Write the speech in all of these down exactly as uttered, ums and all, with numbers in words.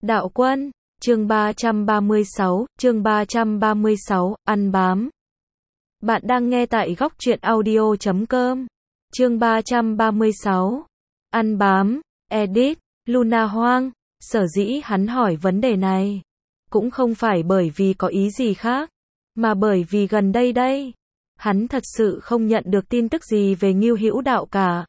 Đạo Quân, chương ba trăm ba mươi sáu, chương ba trăm ba mươi sáu, ăn bám. Bạn đang nghe tại góc truyện audio chấm com. Chương ba trăm ba mươi sáu, ăn bám, edit, Luna Hoang. Sở dĩ hắn hỏi vấn đề này, cũng không phải bởi vì có ý gì khác, mà bởi vì gần đây đây, hắn thật sự không nhận được tin tức gì về Ngưu Hữu Đạo cả.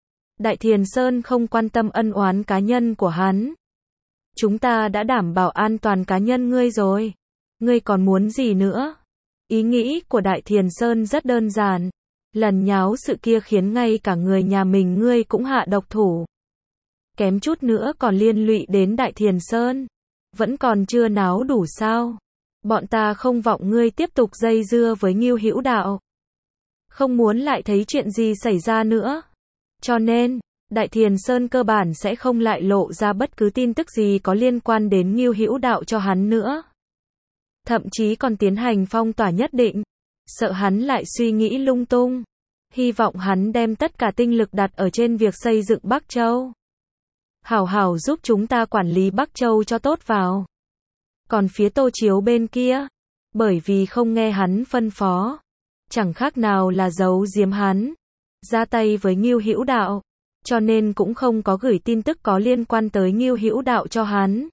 Đại Thiền Sơn không quan tâm ân oán cá nhân của hắn. Chúng ta đã đảm bảo an toàn cá nhân ngươi rồi. Ngươi còn muốn gì nữa? Ý nghĩ của Đại Thiền Sơn rất đơn giản. Lần nháo sự kia khiến ngay cả người nhà mình ngươi cũng hạ độc thủ. Kém chút nữa còn liên lụy đến Đại Thiền Sơn. Vẫn còn chưa náo đủ sao? Bọn ta không vọng ngươi tiếp tục dây dưa với Ngưu Hữu Đạo. Không muốn lại thấy chuyện gì xảy ra nữa. Cho nên, Đại Thiền Sơn cơ bản sẽ không lại lộ ra bất cứ tin tức gì có liên quan đến Ngưu Hữu Đạo cho hắn nữa. Thậm chí còn tiến hành phong tỏa nhất định, sợ hắn lại suy nghĩ lung tung. Hy vọng hắn đem tất cả tinh lực đặt ở trên việc xây dựng Bắc Châu. Hảo hảo giúp chúng ta quản lý Bắc Châu cho tốt vào. Còn phía Tô Chiếu bên kia, bởi vì không nghe hắn phân phó, chẳng khác nào là giấu giếm hắn, ra tay với Ngưu Hữu Đạo, cho nên cũng không có gửi tin tức có liên quan tới Ngưu Hữu Đạo cho hắn.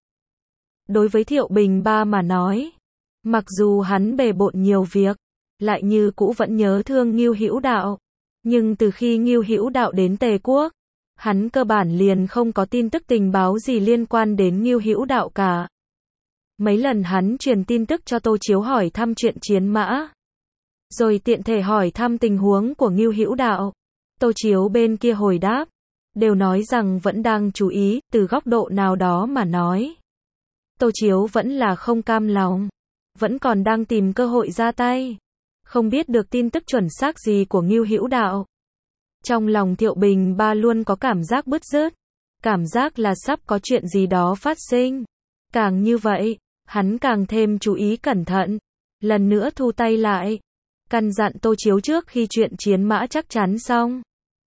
Đối với Thiệu Bình Ba mà nói, mặc dù hắn bề bộn nhiều việc, lại như cũ vẫn nhớ thương Ngưu Hữu Đạo, nhưng từ khi Ngưu Hữu Đạo đến Tề Quốc, hắn cơ bản liền không có tin tức tình báo gì liên quan đến Ngưu Hữu Đạo cả. Mấy lần hắn truyền tin tức cho Tô Chiếu hỏi thăm chuyện chiến mã, rồi tiện thể hỏi thăm tình huống của Ngưu Hữu Đạo. Tô Chiếu bên kia hồi đáp, đều nói rằng vẫn đang chú ý, từ góc độ nào đó mà nói. Tô Chiếu vẫn là không cam lòng, vẫn còn đang tìm cơ hội ra tay, không biết được tin tức chuẩn xác gì của Ngưu Hữu Đạo. Trong lòng Thiệu Bình Ba luôn có cảm giác bứt rứt, cảm giác là sắp có chuyện gì đó phát sinh. Càng như vậy, hắn càng thêm chú ý cẩn thận, lần nữa thu tay lại, căn dặn Tô Chiếu trước khi chuyện chiến mã chắc chắn xong,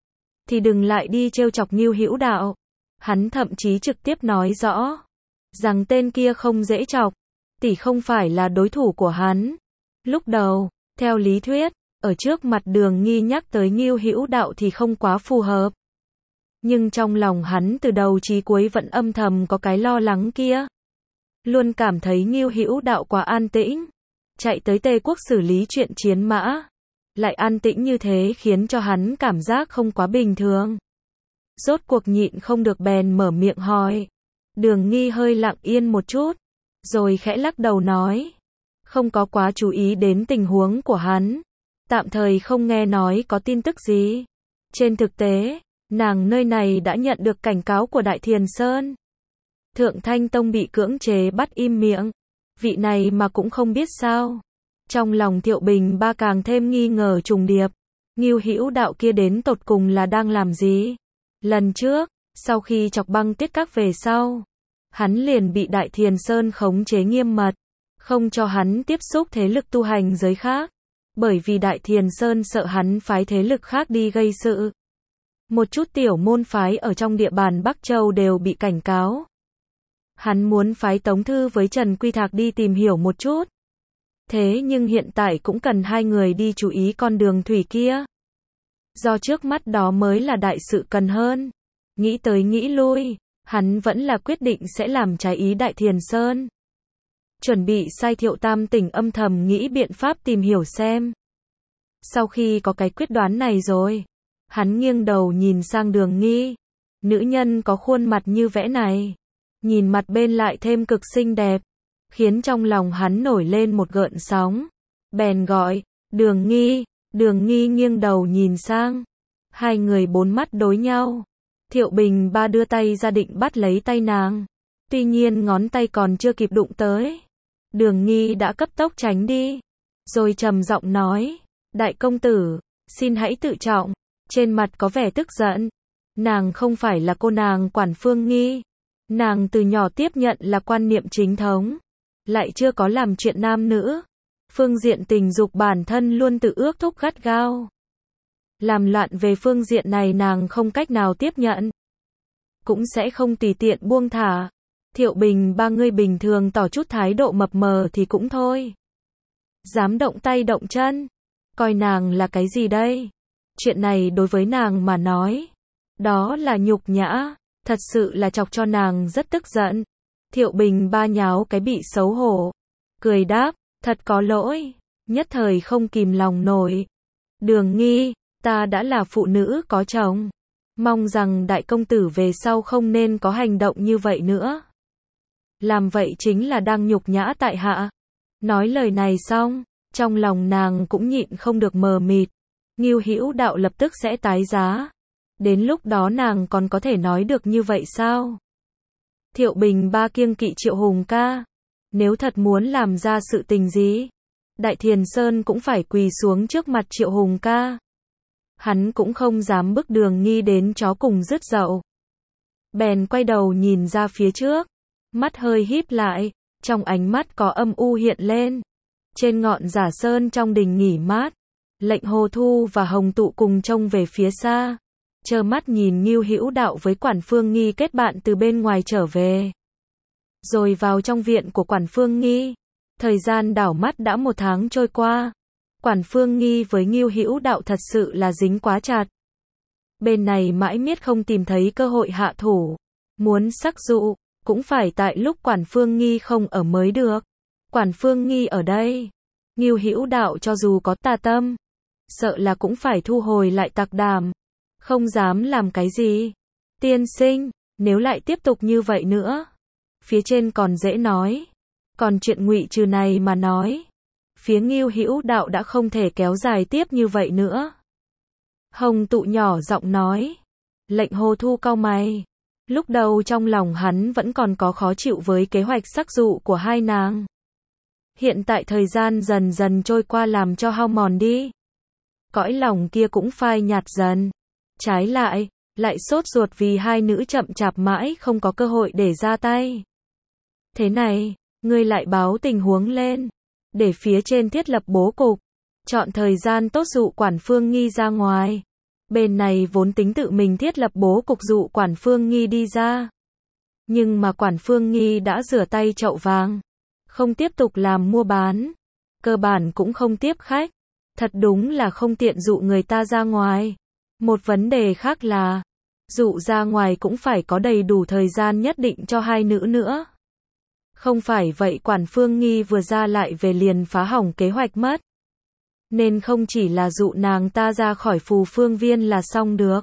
thì đừng lại đi trêu chọc Ngưu Hữu Đạo. Hắn thậm chí trực tiếp nói rõ, rằng tên kia không dễ chọc, tỷ không phải là đối thủ của hắn. Lúc đầu, theo lý thuyết, ở trước mặt Đường Nghi nhắc tới Ngưu Hữu Đạo thì không quá phù hợp. Nhưng trong lòng hắn từ đầu chí cuối vẫn âm thầm có cái lo lắng kia. Luôn cảm thấy Ngưu Hữu Đạo quá an tĩnh, chạy tới Tề Quốc xử lý chuyện chiến mã, lại an tĩnh như thế khiến cho hắn cảm giác không quá bình thường. Rốt cuộc nhịn không được bèn mở miệng hỏi. Đường Nghi hơi lặng yên một chút, rồi khẽ lắc đầu nói, không có quá chú ý đến tình huống của hắn, tạm thời không nghe nói có tin tức gì. Trên thực tế, nàng nơi này đã nhận được cảnh cáo của Đại Thiền Sơn. Thượng Thanh Tông bị cưỡng chế bắt im miệng, vị này mà cũng không biết sao. Trong lòng Thiệu Bình Ba càng thêm nghi ngờ trùng điệp, Ngưu Hữu Đạo kia đến tột cùng là đang làm gì? Lần trước, sau khi chọc Băng Tiết Các về sau, hắn liền bị Đại Thiền Sơn khống chế nghiêm mật, không cho hắn tiếp xúc thế lực tu hành giới khác, bởi vì Đại Thiền Sơn sợ hắn phái thế lực khác đi gây sự. Một chút tiểu môn phái ở trong địa bàn Bắc Châu đều bị cảnh cáo. Hắn muốn phái Tống Thư với Trần Quy Thạc đi tìm hiểu một chút. Thế nhưng hiện tại cũng cần hai người đi chú ý con đường thủy kia. Do trước mắt đó mới là đại sự cần hơn. Nghĩ tới nghĩ lui, hắn vẫn là quyết định sẽ làm trái ý Đại Thiền Sơn. Chuẩn bị sai Thiệu Tam Tỉnh âm thầm nghĩ biện pháp tìm hiểu xem. Sau khi có cái quyết đoán này rồi, hắn nghiêng đầu nhìn sang Đường Nghi. Nữ nhân có khuôn mặt như vẽ này, nhìn mặt bên lại thêm cực xinh đẹp, khiến trong lòng hắn nổi lên một gợn sóng. Bèn gọi, Đường Nghi. Đường Nghi nghiêng đầu nhìn sang. Hai người bốn mắt đối nhau. Thiệu Bình Ba đưa tay ra định bắt lấy tay nàng. Tuy nhiên ngón tay còn chưa kịp đụng tới, Đường Nghi đã cấp tốc tránh đi. Rồi trầm giọng nói, đại công tử, xin hãy tự trọng. Trên mặt có vẻ tức giận. Nàng không phải là cô nàng quản Phương Nghi. Nàng từ nhỏ tiếp nhận là quan niệm chính thống, lại chưa có làm chuyện nam nữ. Phương diện tình dục bản thân luôn tự ước thúc gắt gao. Làm loạn về phương diện này nàng không cách nào tiếp nhận, cũng sẽ không tùy tiện buông thả. Thiệu Bình ba ngươi bình thường tỏ chút thái độ mập mờ thì cũng thôi. Dám động tay động chân. Coi nàng là cái gì đây? Chuyện này đối với nàng mà nói. Đó là nhục nhã. Thật sự là chọc cho nàng rất tức giận. Thiệu Bình ba nháo cái bị xấu hổ. Cười đáp, thật có lỗi. Nhất thời không kìm lòng nổi. Đường Nghi, ta đã là phụ nữ có chồng. Mong rằng đại công tử về sau không nên có hành động như vậy nữa. Làm vậy chính là đang nhục nhã tại hạ. Nói lời này xong, trong lòng nàng cũng nhịn không được mờ mịt. Ngưu Hữu Đạo lập tức sẽ tái giá. Đến lúc đó nàng còn có thể nói được như vậy sao? Thiệu Bình ba kiêng kỵ Triệu Hùng ca. Nếu thật muốn làm ra sự tình gì, Đại Thiền Sơn cũng phải quỳ xuống trước mặt Triệu Hùng ca. Hắn cũng không dám bức Đường Nghi đến chó cùng rứt dậu. Bèn quay đầu nhìn ra phía trước, mắt hơi híp lại, trong ánh mắt có âm u hiện lên. Trên ngọn Giả Sơn trong đình nghỉ mát, Lệnh Hồ Thu và Hồng Tụ cùng trông về phía xa, trơ mắt nhìn Ngưu Hữu Đạo với Quản Phương Nghi kết bạn từ bên ngoài trở về. Rồi vào trong viện của Quản Phương Nghi. Thời gian đảo mắt đã một tháng trôi qua. Quản Phương Nghi với Ngưu Hữu Đạo thật sự là dính quá chặt. Bên này mãi miết không tìm thấy cơ hội hạ thủ. Muốn sắc dụ, cũng phải tại lúc Quản Phương Nghi không ở mới được. Quản Phương Nghi ở đây. Ngưu Hữu Đạo cho dù có tà tâm, sợ là cũng phải thu hồi lại tạc đảm. Không dám làm cái gì. Tiên sinh, nếu lại tiếp tục như vậy nữa, phía trên còn dễ nói. Còn chuyện ngụy trừ này mà nói, phía Ngưu Hữu Đạo đã không thể kéo dài tiếp như vậy nữa. Hồng Tụ nhỏ giọng nói. Lệnh Hồ Thu cau mày. Lúc đầu trong lòng hắn vẫn còn có khó chịu với kế hoạch sắc dụ của hai nàng. Hiện tại thời gian dần dần trôi qua làm cho hao mòn đi. Cõi lòng kia cũng phai nhạt dần. Trái lại, lại sốt ruột vì hai nữ chậm chạp mãi không có cơ hội để ra tay. Thế này, ngươi lại báo tình huống lên, để phía trên thiết lập bố cục, chọn thời gian tốt dụ Quản Phương Nghi ra ngoài. Bên này vốn tính tự mình thiết lập bố cục dụ Quản Phương Nghi đi ra. Nhưng mà Quản Phương Nghi đã rửa tay chậu vàng, không tiếp tục làm mua bán, cơ bản cũng không tiếp khách. Thật đúng là không tiện dụ người ta ra ngoài. Một vấn đề khác là, dụ ra ngoài cũng phải có đầy đủ thời gian nhất định cho hai nữ nữa. Không phải vậy Quản Phương Nghi vừa ra lại về liền phá hỏng kế hoạch mất. Nên không chỉ là dụ nàng ta ra khỏi Phù Phương Viên là xong được.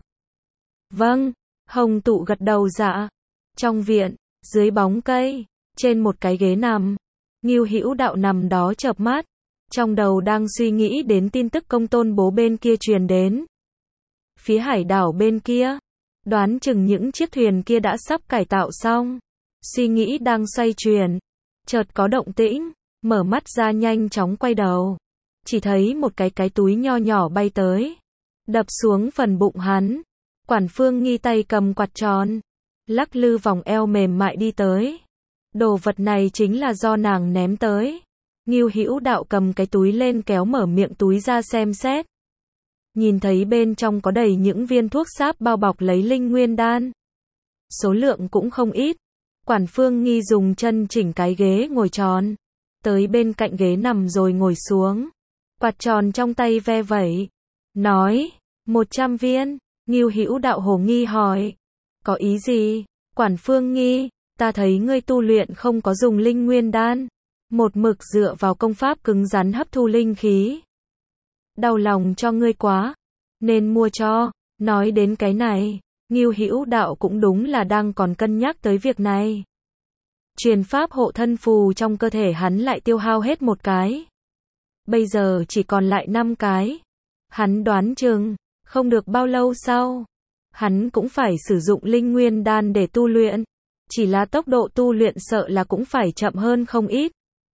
Vâng, Hồng Tụ gật đầu dạ. Trong viện, dưới bóng cây, trên một cái ghế nằm, Ngưu Hữu Đạo nằm đó chợp mắt, trong đầu đang suy nghĩ đến tin tức Công Tôn Bố bên kia truyền đến. Phía hải đảo bên kia, đoán chừng những chiếc thuyền kia đã sắp cải tạo xong. Suy nghĩ đang xoay chuyển, chợt có động tĩnh, mở mắt ra nhanh chóng quay đầu. Chỉ thấy một cái cái túi nho nhỏ bay tới, đập xuống phần bụng hắn. Quản Phương Nghi tay cầm quạt tròn, lắc lư vòng eo mềm mại đi tới. Đồ vật này chính là do nàng ném tới. Ngưu Hữu Đạo cầm cái túi lên kéo mở miệng túi ra xem xét. Nhìn thấy bên trong có đầy những viên thuốc sáp bao bọc lấy linh nguyên đan. Số lượng cũng không ít. Quản Phương Nghi dùng chân chỉnh cái ghế ngồi tròn, tới bên cạnh ghế nằm rồi ngồi xuống. Quạt tròn trong tay ve vẩy, nói, một trăm viên. Ngưu Hữu Đạo hồ nghi hỏi, có ý gì? Quản Phương Nghi, ta thấy ngươi tu luyện không có dùng linh nguyên đan, một mực dựa vào công pháp cứng rắn hấp thu linh khí. Đau lòng cho ngươi quá, nên mua cho. Nói đến cái này, Ngưu Hữu Đạo cũng đúng là đang còn cân nhắc tới việc này. Truyền pháp hộ thân phù trong cơ thể hắn lại tiêu hao hết một cái. Bây giờ chỉ còn lại năm cái. Hắn đoán chừng, không được bao lâu sau, hắn cũng phải sử dụng linh nguyên đan để tu luyện. Chỉ là tốc độ tu luyện sợ là cũng phải chậm hơn không ít.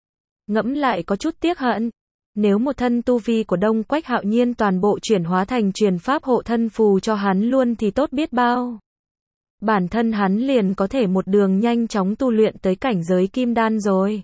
Ngẫm lại có chút tiếc hận. Nếu một thân tu vi của Đông Quách Hạo Nhiên toàn bộ chuyển hóa thành truyền pháp hộ thân phù cho hắn luôn thì tốt biết bao. Bản thân hắn liền có thể một đường nhanh chóng tu luyện tới cảnh giới kim đan rồi.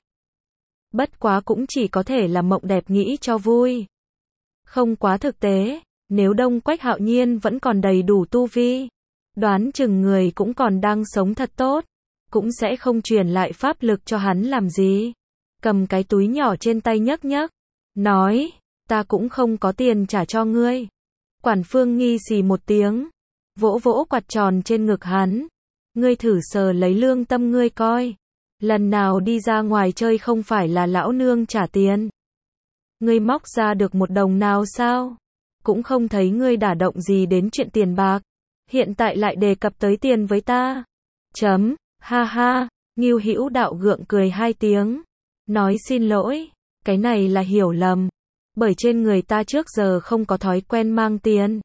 Bất quá cũng chỉ có thể là mộng đẹp nghĩ cho vui. Không quá thực tế, nếu Đông Quách Hạo Nhiên vẫn còn đầy đủ tu vi, đoán chừng người cũng còn đang sống thật tốt. cũng sẽ không truyền lại pháp lực cho hắn làm gì. Cầm cái túi nhỏ trên tay nhấc nhấc, nói, ta cũng không có tiền trả cho ngươi. Quản Phương Nghi xì một tiếng, vỗ vỗ quạt tròn trên ngực hắn. Ngươi thử sờ lấy lương tâm ngươi coi. Lần nào đi ra ngoài chơi không phải là lão nương trả tiền. Ngươi móc ra được một đồng nào sao? Cũng không thấy ngươi đả động gì đến chuyện tiền bạc. Hiện tại lại đề cập tới tiền với ta. Chấm, ha ha, Ngưu Hữu Đạo gượng cười hai tiếng. Nói xin lỗi, cái này là hiểu lầm. Bởi trên người ta trước giờ không có thói quen mang tiền.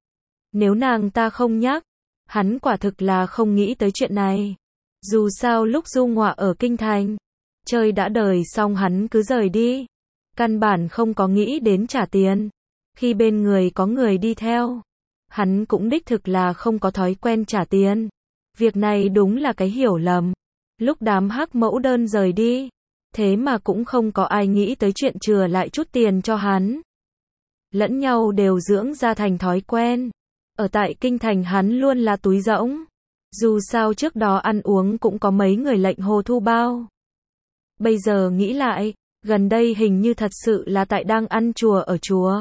Nếu nàng ta không nhắc, hắn quả thực là không nghĩ tới chuyện này. Dù sao lúc du ngoạ ở Kinh Thành, chơi đã đời xong hắn cứ rời đi. Căn bản không có nghĩ đến trả tiền. Khi bên người có người đi theo, hắn cũng đích thực là không có thói quen trả tiền. Việc này đúng là cái hiểu lầm. Lúc đám hắc mẫu đơn rời đi, thế mà cũng không có ai nghĩ tới chuyện chừa lại chút tiền cho hắn. Lẫn nhau đều dưỡng ra thành thói quen. Ở tại Kinh Thành hắn luôn là túi rỗng. Dù sao trước đó ăn uống cũng có mấy người lệnh hồ thu bao. Bây giờ nghĩ lại, gần đây hình như thật sự là tại đang ăn chùa ở chùa.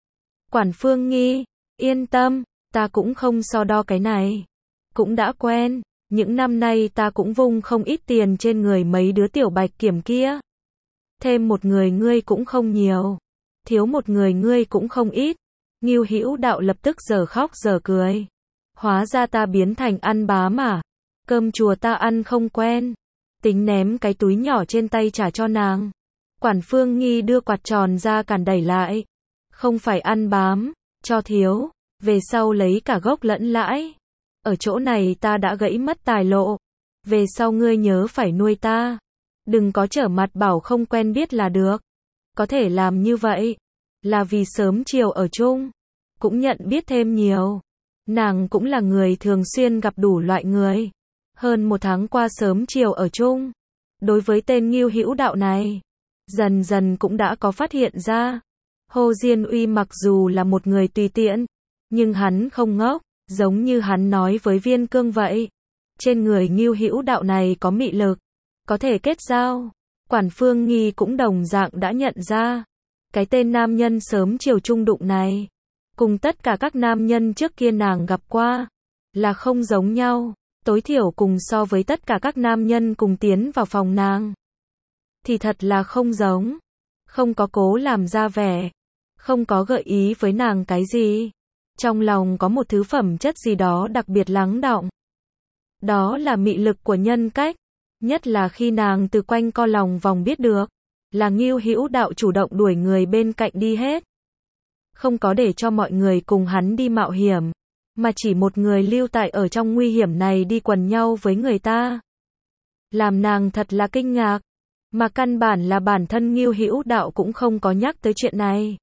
Quản Phương Nghi, yên tâm, ta cũng không so đo cái này. Cũng đã quen, những năm nay ta cũng vung không ít tiền trên người mấy đứa tiểu bạch kiểm kia. Thêm một người ngươi cũng không nhiều, thiếu một người ngươi cũng không ít. Ngưu Hữu Đạo lập tức giờ khóc giờ cười. Hóa ra ta biến thành ăn bám à? Cơm chùa ta ăn không quen. Tính ném cái túi nhỏ trên tay trả cho nàng. Quản Phương Nghi đưa quạt tròn ra cản đẩy lại. Không phải ăn bám, cho thiếu, về sau lấy cả gốc lẫn lãi. Ở chỗ này ta đã gãy mất tài lộ. Về sau ngươi nhớ phải nuôi ta. Đừng có trở mặt bảo không quen biết là được. Có thể làm như vậy là vì sớm chiều ở chung, cũng nhận biết thêm nhiều. Nàng cũng là người thường xuyên gặp đủ loại người. Hơn một tháng qua sớm chiều ở chung. Đối với tên Ngưu Hữu Đạo này, dần dần cũng đã có phát hiện ra. Hồ Diên Uy mặc dù là một người tùy tiện, nhưng hắn không ngốc, giống như hắn nói với Viên Cương vậy. Trên người Ngưu Hữu Đạo này có mị lực, có thể kết giao. Quản Phương Nghi cũng đồng dạng đã nhận ra. Cái tên nam nhân sớm chiều chung đụng này, cùng tất cả các nam nhân trước kia nàng gặp qua, là không giống nhau. Tối thiểu cùng so với tất cả các nam nhân cùng tiến vào phòng nàng, thì thật là không giống. Không có cố làm ra vẻ, không có gợi ý với nàng cái gì. Trong lòng có một thứ phẩm chất gì đó đặc biệt lắng đọng. Đó là mị lực của nhân cách. Nhất là khi nàng từ quanh co lòng vòng biết được là Ngưu Hữu Đạo chủ động đuổi người bên cạnh đi hết. Không có để cho mọi người cùng hắn đi mạo hiểm, mà chỉ một người lưu tại ở trong nguy hiểm này đi quần nhau với người ta. Làm nàng thật là kinh ngạc, mà căn bản là bản thân Ngưu Hữu Đạo cũng không có nhắc tới chuyện này.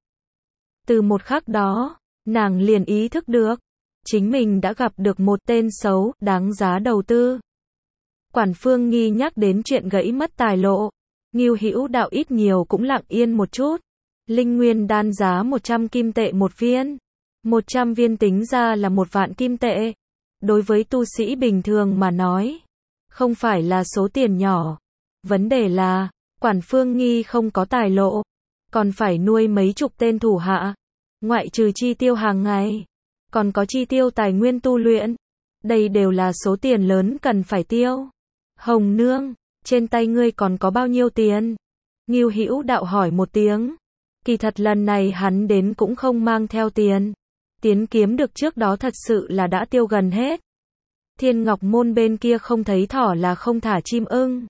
Từ một khắc đó, nàng liền ý thức được, chính mình đã gặp được một tên xấu, đáng giá đầu tư. Quản Phương Nghi nhắc đến chuyện gãy mất tài lộ, Ngưu Hữu Đạo ít nhiều cũng lặng yên một chút. Linh nguyên đan giá một trăm kim tệ một viên. một trăm viên tính ra là một vạn kim tệ. Đối với tu sĩ bình thường mà nói, không phải là số tiền nhỏ. Vấn đề là, Quản Phương Nghi không có tài lộ, còn phải nuôi mấy chục tên thủ hạ. Ngoại trừ chi tiêu hàng ngày, còn có chi tiêu tài nguyên tu luyện. Đây đều là số tiền lớn cần phải tiêu. Hồng Nương, trên tay ngươi còn có bao nhiêu tiền? Ngưu Hữu Đạo hỏi một tiếng. Kỳ thật lần này hắn đến cũng không mang theo tiền. Tiến kiếm được trước đó thật sự là đã tiêu gần hết. Thiên Ngọc Môn bên kia không thấy thỏ là không thả chim ưng.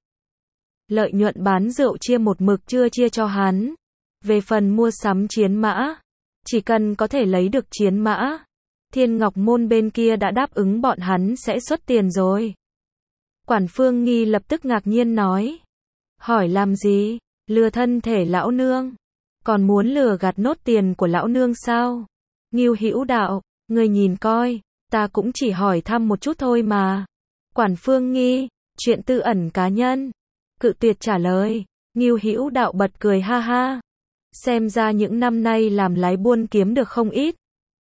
Lợi nhuận bán rượu chia một mực chưa chia cho hắn. Về phần mua sắm chiến mã, chỉ cần có thể lấy được chiến mã, Thiên Ngọc Môn bên kia đã đáp ứng bọn hắn sẽ xuất tiền rồi. Quản Phương Nghi lập tức ngạc nhiên nói. Hỏi làm gì? Lừa thân thể lão nương? Còn muốn lừa gạt nốt tiền của lão nương sao? Ngưu Hữu Đạo, ngươi nhìn coi, ta cũng chỉ hỏi thăm một chút thôi mà. Quản Phương Nghi, chuyện tư ẩn cá nhân. Cự tuyệt trả lời. Ngưu Hữu Đạo bật cười ha ha. Xem ra những năm nay làm lái buôn kiếm được không ít.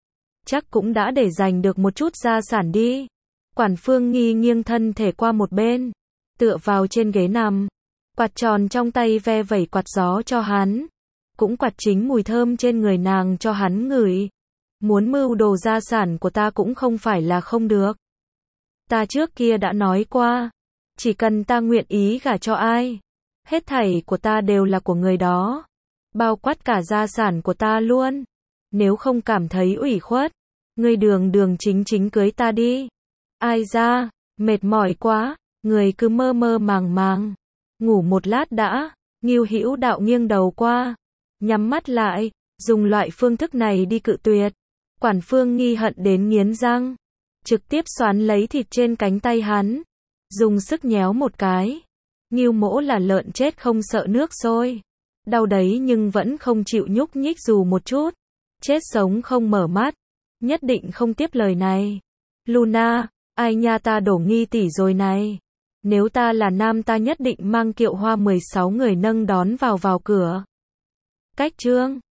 Chắc cũng đã để dành được một chút gia sản đi. Quản Phương Nghi nghiêng thân thể qua một bên. tựa vào trên ghế nằm, quạt tròn trong tay ve vẩy quạt gió cho hắn, cũng quạt chính mùi thơm trên người nàng cho hắn ngửi. Muốn mưu đồ gia sản của ta cũng không phải là không được. Ta trước kia đã nói qua, chỉ cần ta nguyện ý gả cho ai, hết thảy của ta đều là của người đó, bao quát cả gia sản của ta luôn. Nếu không cảm thấy ủy khuất, ngươi đường đường chính chính cưới ta đi. Ai ra, mệt mỏi quá, người cứ mơ mơ màng màng, ngủ một lát đã. Ngưu Hữu Đạo nghiêng đầu qua, nhắm mắt lại, dùng loại phương thức này đi cự tuyệt. Quản Phương Nghi hận đến nghiến răng, trực tiếp xoắn lấy thịt trên cánh tay hắn, dùng sức nhéo một cái. Ngưu Mỗ là lợn chết không sợ nước sôi, đau đấy nhưng vẫn không chịu nhúc nhích dù một chút, chết sống không mở mắt, nhất định không tiếp lời này. Luna, ai nha, ta đổ nghi tỷ rồi này. Nếu ta là nam ta nhất định mang kiệu hoa mười sáu người nâng đón vào vào cửa. Cách chương